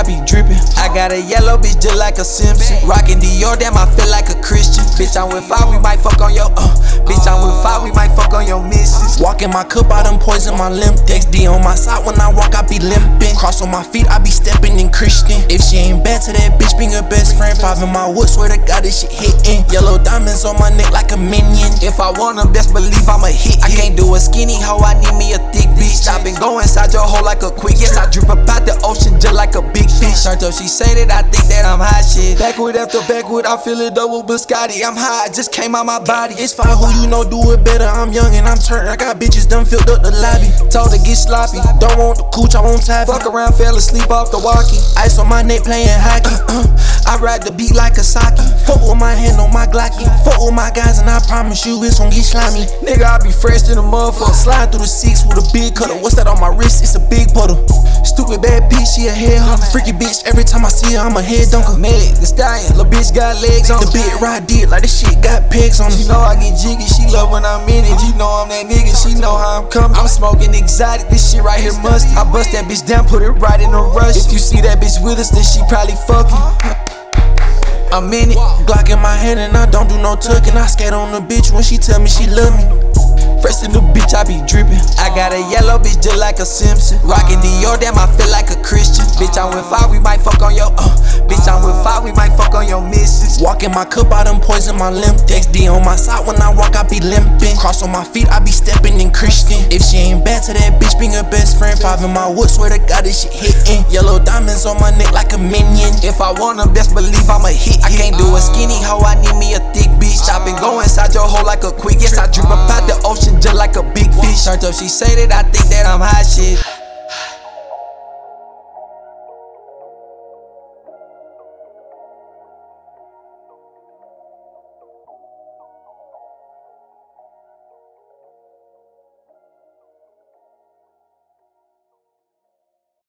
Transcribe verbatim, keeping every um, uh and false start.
I be drippin'. I got a yellow bitch just like a Simpson. Rockin' Dior, damn, I feel like a Christian. Bitch, I'm with five, we might fuck on your, uh. Bitch, I'm with five, we might fuck on your missus. Walk in my cup, I done poison my limp. X D on my side, when I walk, I be limpin'. Cross on my feet, I be steppin' in Christian. If she ain't bad to that bitch, being her best friend. Five in my wood, swear to God, this shit hittin'. Yellow diamonds on my neck like a minion. If I want them, best believe I'ma hit. I can't do a skinny hoe, I need me a thick bitch. I been go inside your hole like a quick. Yes, I drip up out the ocean just like a big fish. Turned up, she say that I think that I'm hot shit. Backwood after backwood, I feel it double biscotti. I'm high, it just came out my body. It's fine, who you know do it better. I'm young and I'm turned. I got bitches done filled up the lobby. Told her get sloppy. Don't want the cooch, I won't tap. Fuck around, fell asleep off the walkie. Ice on my neck playing hockey. I ride the beat like a sake. Fuck with my hand on my Glocky. Fuck with my guys and I promise you it's gon' get slimy. Nigga, I be fresh in the motherfucker. Slide through the six with a big cutter. What's that on my wrist? It's a big puddle. Stupid bad bitch, she a head hunter. Freaky bitch, every time I see her, I'm a head dunker. Meg, the stallion, lil' bitch got legs on. The big ride did like this shit got pegs on her. She know I get jiggy, she love when I'm in it. You know I'm that nigga, she know how I'm coming. I'm smoking exotic, this shit right here must. I bust that bitch down, put it right in a rush. If you see that bitch with us, then she probably fucking. I'm in it, Glock in my hand and I don't do no tucking. I skate on the bitch when she tell me she love me. Fresh in the bitch, I be drippin'. I got a yellow bitch just like a Simpson. Rockin' Dior, damn, I feel like a Christian. Bitch, I'm with five, we might fuck on your, uh. Bitch, I'm with five, we might fuck on your missus. Walk in my cup, I done poison my limp. X D on my side, when I walk, I be limpin'. Cross on my feet, I be steppin' in Christian. If she ain't bad to that bitch, being her best friend. Five in my wood, swear to God, this shit hittin'. Yellow diamonds on my neck like a minion. If I want them, best believe I'ma hit. I can't do a skinny hoe, I need me a thick bitch. I been go inside your hole like a quick. Yes, I drip up out the ocean just like a big fish. Turned up, she say that I think that I'm hot shit.